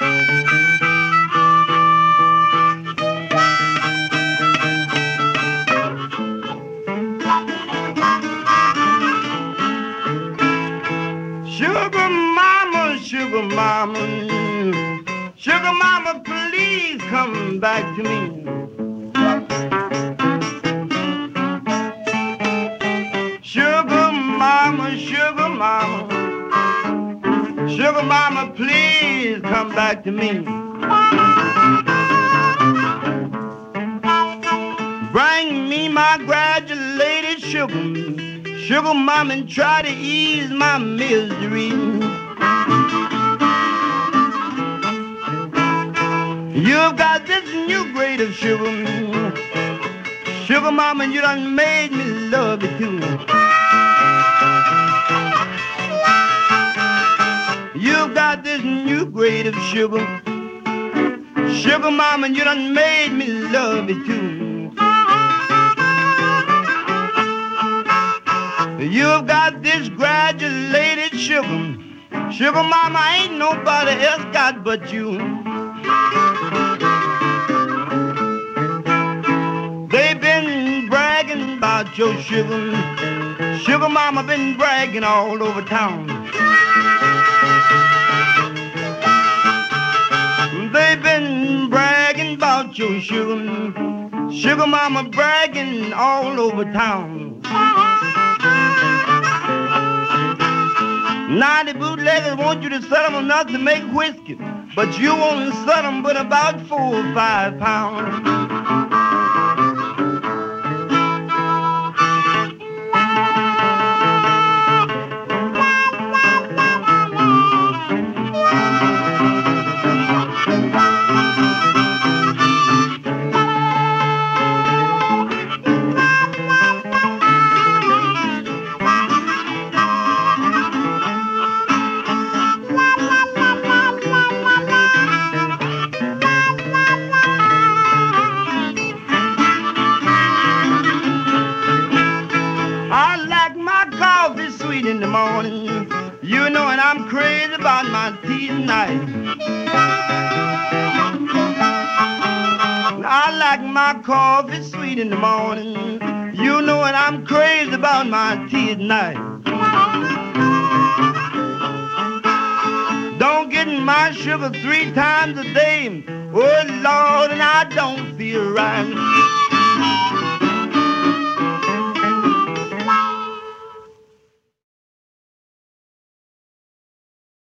Sugar mama, sugar mama, please come back to me. Sugar mama, sugar mama, sugar mama, please come back to me. Bring me my granulated sugar, sugar mama, and try to ease my misery. You've got this new grade of sugar, sugar mama, you done made me love it too. You've got this new grade of sugar, sugar mama, you done made me love it too. You've got this granulated sugar, sugar mama, ain't nobody else got but you. They've been bragging about your sugar, sugar mama been bragging all over town. They've been bragging about your sugar, sugar mama bragging all over town. Now the bootleggers want you to sell them enough to make whiskey, but you won't sell them but about 4 or 5 pounds. In the morning, you know, and I'm crazy about my tea at night. I like my coffee sweet in the morning, you know, and I'm crazy about my tea at night. Don't get my sugar 3 times a day, oh Lord, and I don't feel right.